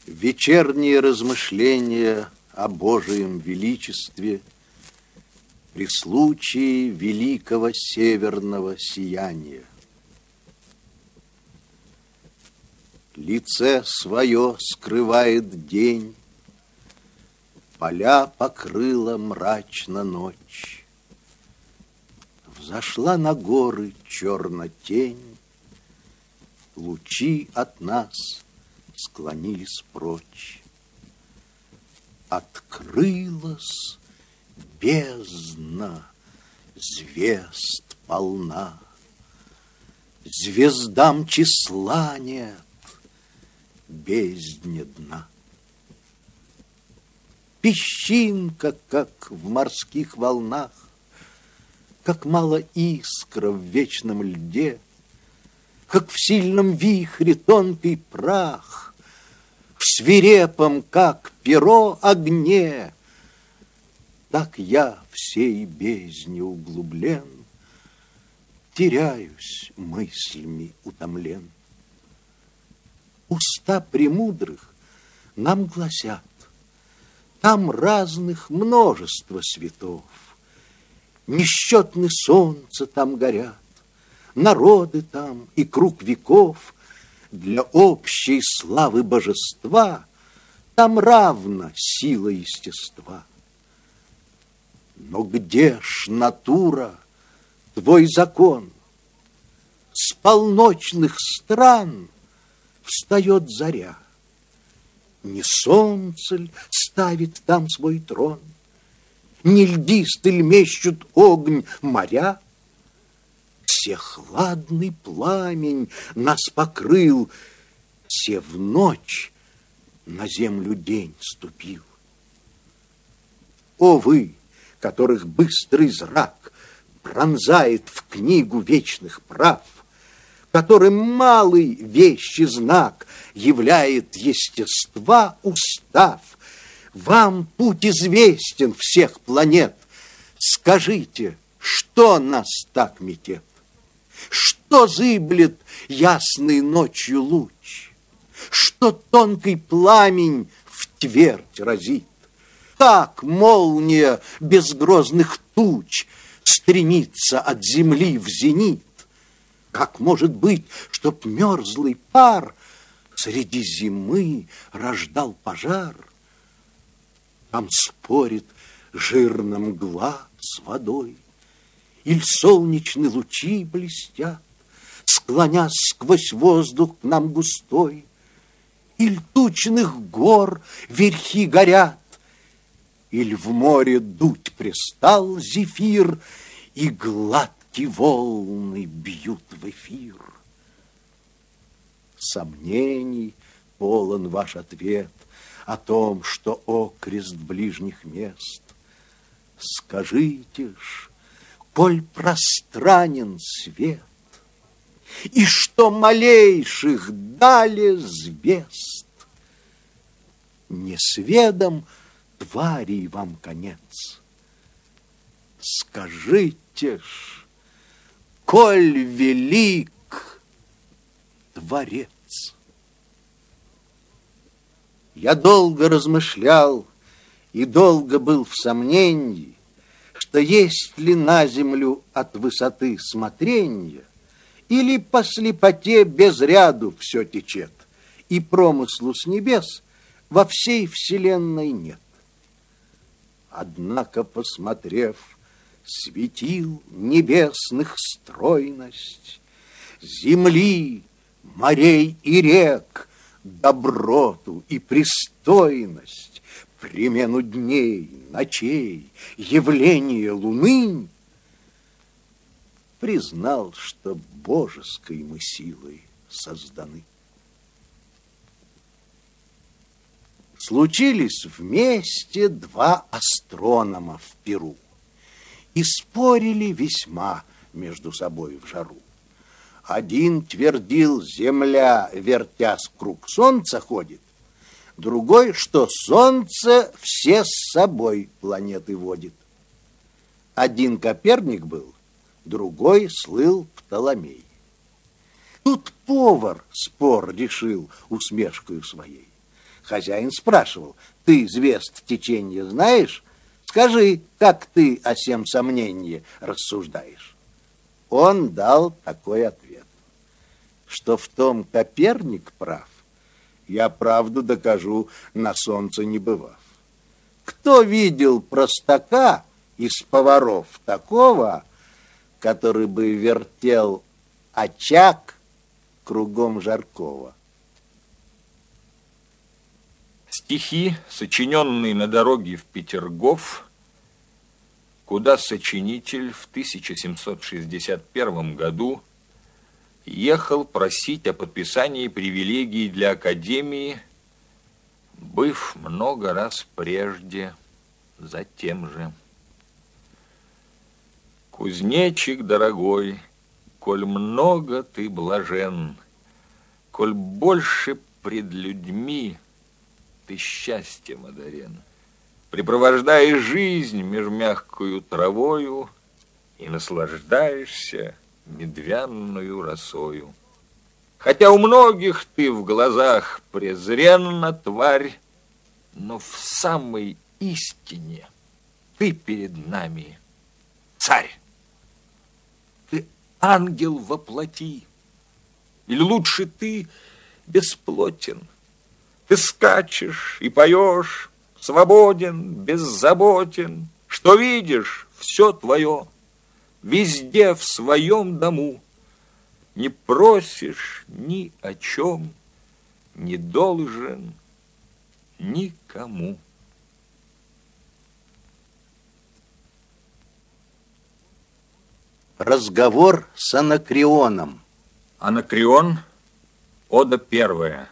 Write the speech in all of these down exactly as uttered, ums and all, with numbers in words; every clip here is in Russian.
Вечерние размышления о Божием величестве при случае великого северного сияния. Лице свое скрывает день, поля покрыла мрачно ночь. Взошла на горы черно-тень, лучи от нас склонились прочь. Открылась бездна, звезд полна, звездам числа нет, бездне дна. Песчинка, как в морских волнах, как мало искра в вечном льде, как в сильном вихре тонкий прах, в свирепом, как перо, огне, так я всей бездне углублен, теряюсь мыслями утомлен. Уста премудрых нам гласят, там разных множество светов, несчетны солнца там горят, народы там и круг веков. Для общей славы божества там равна сила естества. Но где ж, натура, твой закон? С полночных стран встает заря. Не солнце ль ставит там свой трон? Не льдисты ль мещут огонь моря? Все хладный пламень нас покрыл, все в ночь на землю день ступил. О вы, которых быстрый зрак пронзает в книгу вечных прав, которым малый вещи знак являет естества устав, вам путь известен всех планет. Скажите, что нас так метет? Что зыблет ясной ночью луч? Что тонкий пламень в твердь разит? Как молния без грозных туч стремится от земли в зенит? Как может быть, чтоб мерзлый пар среди зимы рождал пожар? Там спорит жирная мгла с водой, иль солнечные лучи блестят, склонясь сквозь воздух к нам густой, иль тучных гор верхи горят, иль в море дуть пристал зефир, и гладкие волны бьют в эфир. Сомнений полон ваш ответ о том, что окрест ближних мест. Скажите ж, коль пространен свет, и что малейших дали звезд, не сведом тварей вам конец. Скажите ж, коль велик Творец. Я долго размышлял и долго был в сомнении, что есть ли на землю от высоты смотренья, или по слепоте без ряду все течет, и промыслу с небес во всей вселенной нет. Однако, посмотрев светил небесных стройность, земли, морей и рек, доброту и пристойность, перемену дней, ночей, явление луны, признал, что божеской мы силой созданы. Случились вместе два астронома в Перу и спорили весьма между собой в жару. Один твердил, земля, вертясь круг солнца, ходит, другой, что солнце все с собой планеты водит. Один Коперник был, другой слыл Птоломей. Тут повар спор решил усмешкою своей. Хозяин спрашивал: ты звезд теченья знаешь? Скажи, как ты о сем сомнении рассуждаешь? Он дал такой ответ: что в том Коперник прав, я правду докажу, на солнце не бывав. Кто видел простака из поваров такого, который бы вертел очаг кругом жаркого? Стихи, сочиненные на дороге в Петергоф, куда сочинитель в тысяча семьсот шестьдесят первом году ехал просить о подписании привилегий для Академии, быв много раз прежде за тем же. Кузнечик дорогой, коль много ты блажен, коль больше пред людьми ты счастьем одарен, препровождаешь жизнь меж мягкую травою и наслаждаешься медвянную росою. Хотя у многих ты в глазах презренна тварь, но в самой истине ты перед нами царь. Ты ангел во плоти, или лучше ты бесплотен. Ты скачешь и поешь, свободен, беззаботен. Что видишь, все твое, везде в своем дому. Не просишь ни о чем, не должен никому. Разговор с Анакреоном. Анакреон, ода первая.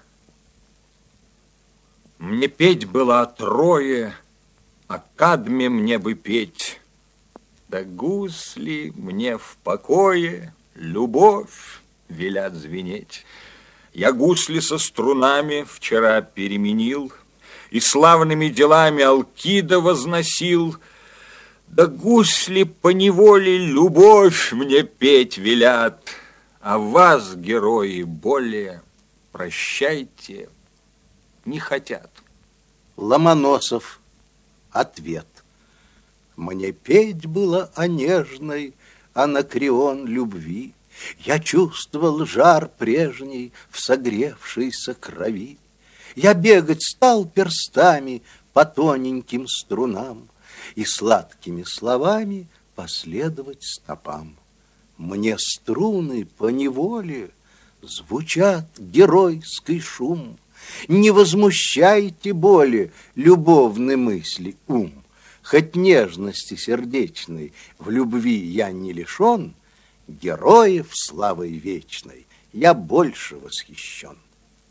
Мне петь было трое, а кадме мне бы петь. Да гусли мне в покое любовь велят звенеть. Я гусли со струнами вчера переменил и славными делами Алкида возносил. Да гусли поневоле любовь мне петь велят, а вас, герои, более прощайте не хотят. Ломоносов. Ответ. Мне петь было о нежной Анакреон любви. Я чувствовал жар прежний в согревшейся крови. Я бегать стал перстами по тоненьким струнам и сладкими словами последовать стопам. Мне струны поневоле звучат геройский шум. Не возмущайте боли любовной мысли ум. Хоть нежности сердечной в любви я не лишен, героев славой вечной я больше восхищен.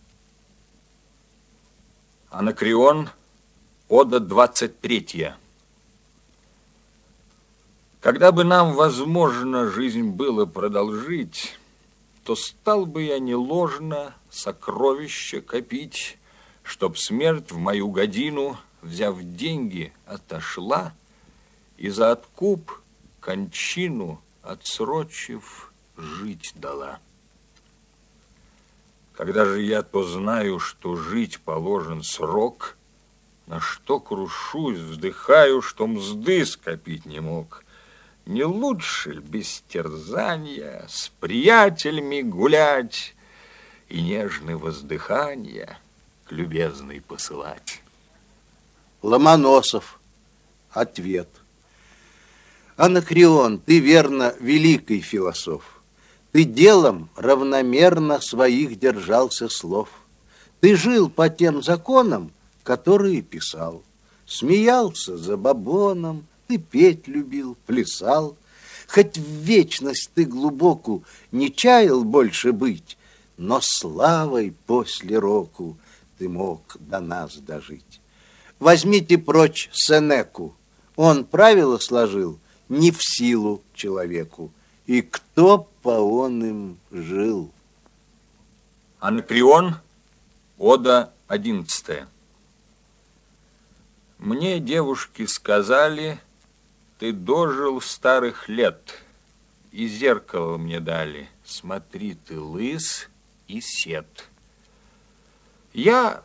Анакреон, ода двадцать третья. Когда бы нам, возможно, жизнь было продолжить, то стал бы я неложно сокровища копить, чтоб смерть в мою годину, взяв деньги, отошла и за откуп кончину, отсрочив, жить дала. Когда же я то знаю, что жить положен срок, на что крушусь, вздыхаю, что мзды скопить не мог. Не лучше ли без терзания с приятелями гулять и нежные воздыхания к любезной посылать? Ломоносов. Ответ. Анакреон, ты, верно, великий философ. Ты делом равномерно своих держался слов. Ты жил по тем законам, которые писал. Смеялся за бабоном, ты петь любил, плясал. Хоть в вечность ты глубоку не чаял больше быть, но славой после року ты мог до нас дожить. Возьмите прочь Сенеку. Он правила сложил не в силу человеку. И кто по он им жил? Анакреон, ода одиннадцатая. Мне девушки сказали, ты дожил старых лет, и зеркало мне дали. Смотри, ты лыс и сед. Я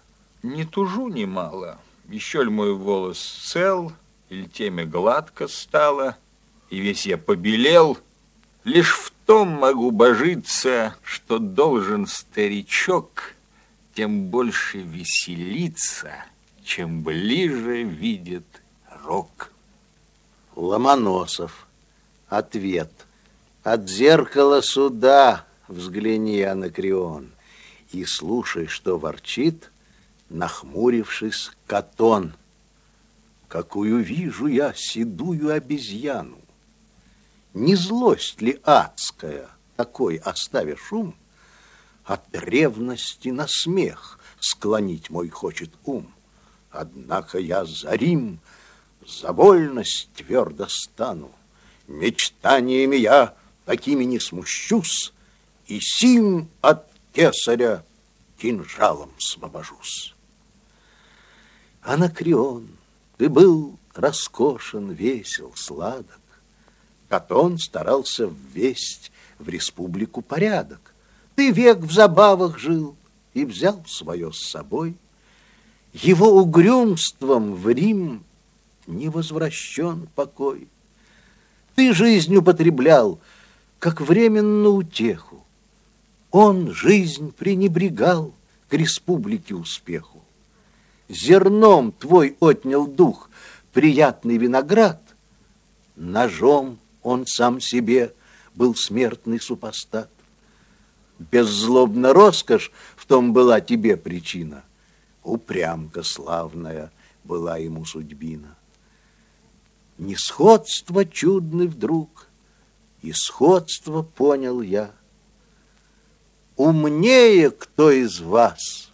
Не тужу немало, еще ль мой волос цел, или теме гладко стало, и весь я побелел. Лишь в том могу божиться, что должен старичок тем больше веселиться, чем ближе видит рок. Ломоносов. Ответ. От зеркала суда взгляни, Анакреон, и слушай, что ворчит, нахмурившись, Катон. Какую вижу я седую обезьяну! Не злость ли адская, такой оставя шум? От ревности на смех склонить мой хочет ум. Однако я за Рим, за вольность твердо стану. Мечтаниями я такими не смущусь, и сим от кесаря кинжалом освобожусь. Анакреон, ты был роскошен, весел, сладок. Катон старался ввесть в республику порядок. Ты век в забавах жил и взял свое с собой. Его угрюмством в Рим не возвращен покой. Ты жизнь употреблял, как временную утеху. Он жизнь пренебрегал к республике успеху. Зерном твой отнял дух приятный виноград, ножом он сам себе был смертный супостат. Беззлобна роскошь в том была тебе причина, упрямка славная была ему судьбина. Несходство чудный вдруг, и сходство понял я. Умнее кто из вас,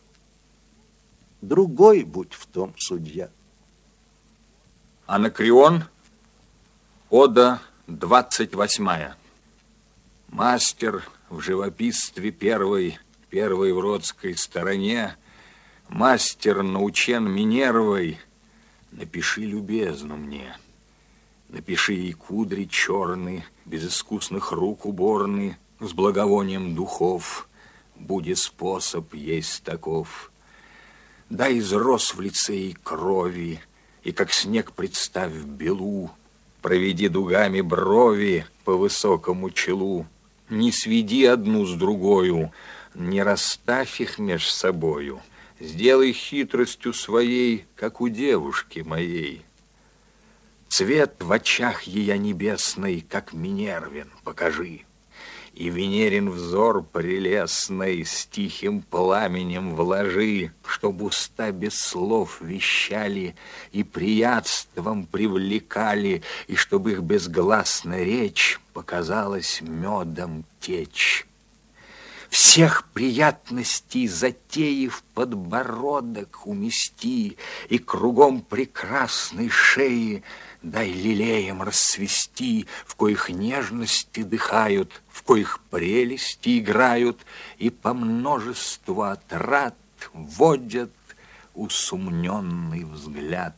другой будь в том судья. Анакреон, ода двадцать восьмая. Мастер в живописстве первой, первой в родской стороне, мастер научен Минервой, напиши любезно мне. Напиши и кудри черны, без искусных рук уборны, с благовонием духов, буде способ есть таков. Дай изрос в лице и крови, и как снег представь белу, проведи дугами брови по высокому челу, не сведи одну с другою, не расставь их меж собою, сделай хитростью своей, как у девушки моей. Цвет в очах ее небесной, как Минервин, покажи, и Венерин взор прелестный с тихим пламенем вложи, чтоб уста без слов вещали и приятством привлекали, и чтоб их безгласная речь показалась медом течь. Всех приятностей затеи в подбородок умести, и кругом прекрасной шеи дай лилеям расцвести, в коих нежности дыхают, в коих прелести играют, и по множеству отрад водят усумненный взгляд.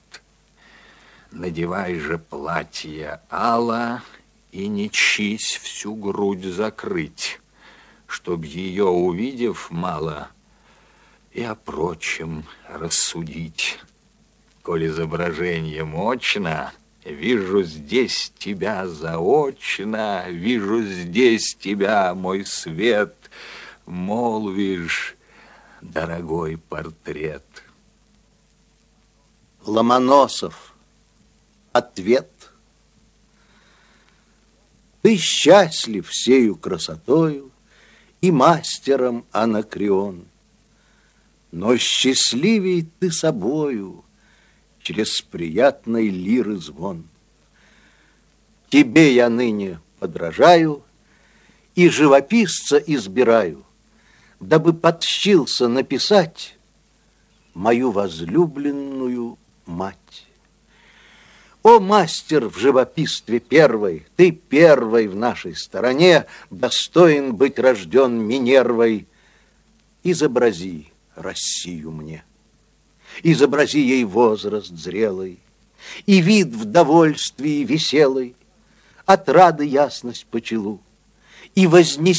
Надевай же платье ала и не чись всю грудь закрыть, чтоб ее, увидев, мало и о прочем рассудить. Коль изображение мощно, вижу здесь тебя заочно, вижу здесь тебя, мой свет, молвишь, дорогой портрет. Ломоносов. Ответ. Ты счастлив всею красотою и мастером, Анакреон, но счастливей ты собою через приятной лиры звон. Тебе я ныне подражаю и живописца избираю, дабы подщился написать мою возлюбленную мать. О, мастер в живописстве первой, ты первой в нашей стороне, достоин быть рожден Минервой. Изобрази Россию мне, изобрази ей возраст зрелый, и вид в довольствии веселый, отрады ясность по челу, и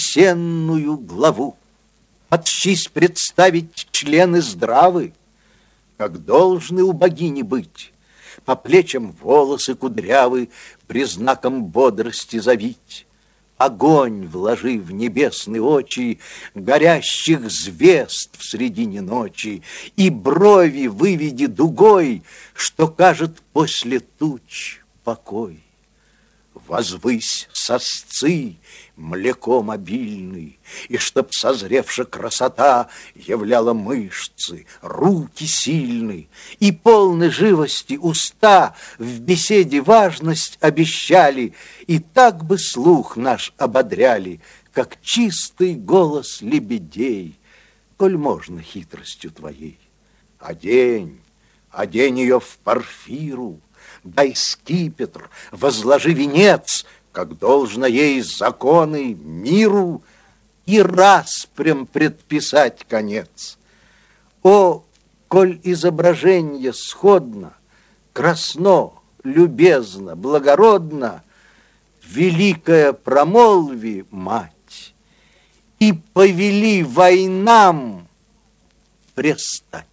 вознесенную главу. Подщись представить члены здравы, как должны у богини быть. По плечам волосы кудрявы, признаком бодрости завить. Огонь вложи в небесные очи горящих звезд в средине ночи, и брови выведи дугой, что кажет после туч покой. Возвысь сосцы млеком обильный, и чтоб созревшая красота являла мышцы, руки сильны, и полны живости уста в беседе важность обещали, и так бы слух наш ободряли, как чистый голос лебедей, коль можно хитростью твоей. Одень, одень ее в парфиру, дай скипетр, возложи венец, как должно ей законы миру, и распрям предписать конец. О, коль изображение сходно, красно, любезно, благородно, великая промолви, мать, и повели войнам престать.